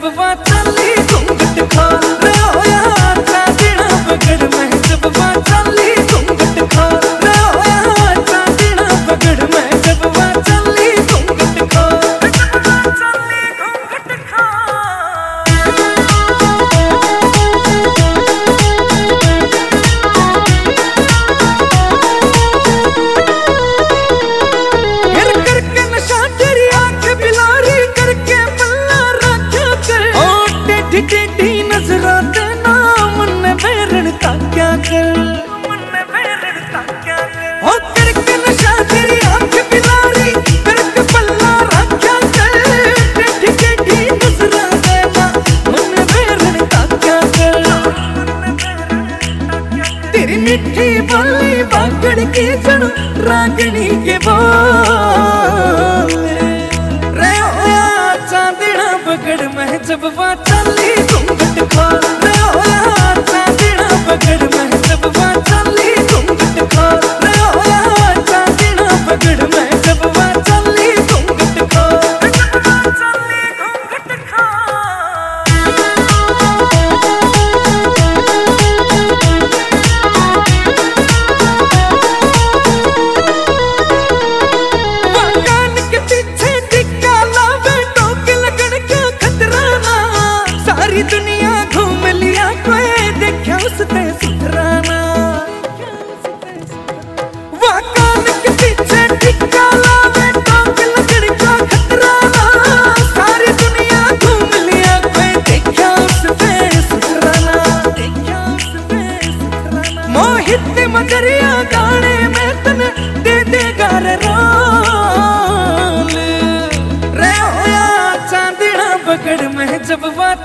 जब वा चली घूंघट खोल रे होया चांदना पकड़ मैं जब वा चली घूंघट खोल रे होया चांदना पकड़ मैं जब वा चली घूंघट खोल जब वा चली घूंघट टेढ़ी नजरा देना मुन्ने बेरन ता क्या कर मुन्ने बेरन ता क्या कर ओ करके नशा तेरी आंख बिलारी करके पल्ला रखा कर टेढ़ी नजरा देना मुन्ने बेरन ता क्या कर तेरी मिठी बोली बागड़ की जड़ रागनी के बोल रे होया चांदना पकड़ मैं जब वा चली घूंघट खोल रे होया चांदना पकड़ मैं जब वा चली घूंघट खोल रे होया चांदना पकड़ मैं जब वा चली घूंघट खोल जब वा चली घूंघट कान के पीछे टिक्का लावे टोक लगन का खतरा ना सारी दुनिया घूम लिया कोई देखा उसने सुधराना वह कान के पीछे टिक्का लावे टोक लगन का खतरा ना सारी दुनिया घूम लिया कोई देखा उसने सुधराना मोहित ने मगरिया गाने में तने दे देगा रे रोल रे होया चांदना पकड़ मैं जब वा